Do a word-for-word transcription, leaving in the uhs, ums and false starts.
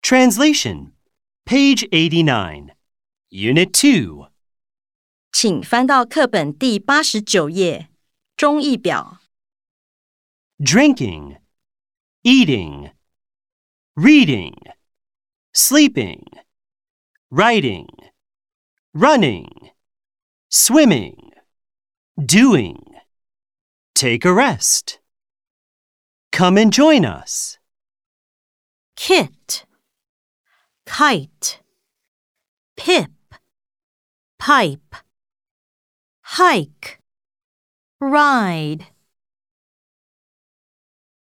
Translation, page eighty-nine, Unit two. 请翻到课本第八十九页，中译表。 Drinking, eating, reading, sleeping, writing, running, swimming, doing. Take a rest. Come and join us. Kit, kite, pip, pipe, hike, ride.